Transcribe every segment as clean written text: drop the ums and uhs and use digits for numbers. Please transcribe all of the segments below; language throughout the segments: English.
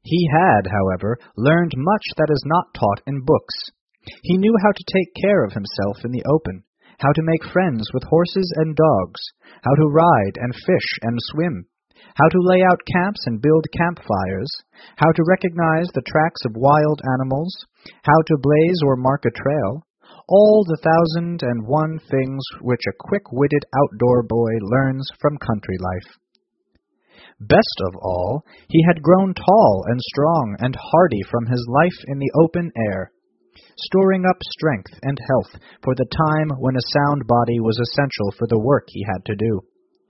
He had, however, learned much that is not taught in books. He knew how to take care of himself in the open, how to make friends with horses and dogs, how to ride and fish and swim, how to lay out camps and build campfires, how to recognize the tracks of wild animals, how to blaze or mark a trail, all the 1,001 things which a quick-witted outdoor boy learns from country life. Best of all, he had grown tall and strong and hardy from his life in the open air, storing up strength and health for the time when a sound body was essential for the work he had to do.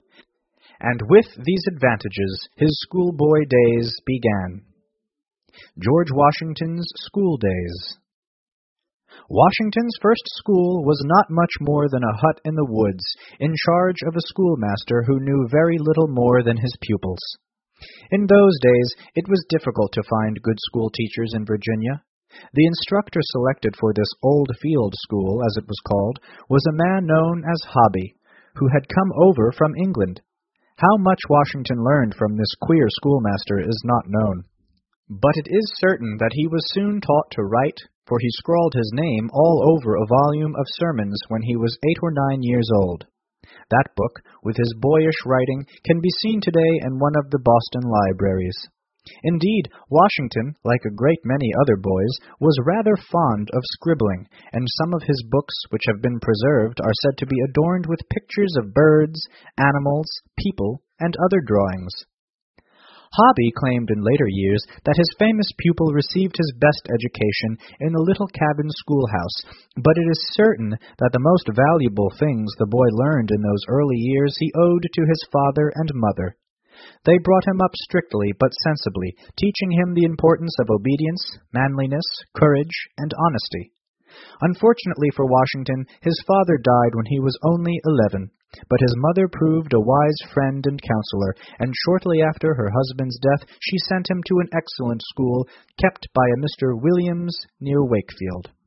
And with these advantages, his schoolboy days began. George Washington's School Days. Washington's first school was not much more than a hut in the woods, in charge of a schoolmaster who knew very little more than his pupils. In those days, it was difficult to find good school teachers in Virginia. The instructor selected for this old field school, as it was called, was a man known as Hobby, who had come over from England. How much Washington learned from this queer schoolmaster is not known. But it is certain that he was soon taught to write, for he scrawled his name all over a volume of sermons when he was 8 or 9 years old. That book, with his boyish writing, can be seen today in one of the Boston libraries. Indeed, Washington, like a great many other boys, was rather fond of scribbling, and some of his books which have been preserved are said to be adorned with pictures of birds, animals, people, and other drawings. Hobby claimed in later years that his famous pupil received his best education in the little cabin schoolhouse, but it is certain that the most valuable things the boy learned in those early years he owed to his father and mother. They brought him up strictly but sensibly, teaching him the importance of obedience, manliness, courage, and honesty. Unfortunately for Washington, his father died when he was only 11, but his mother proved a wise friend and counselor, and shortly after her husband's death she sent him to an excellent school kept by a Mr. Williams near Wakefield.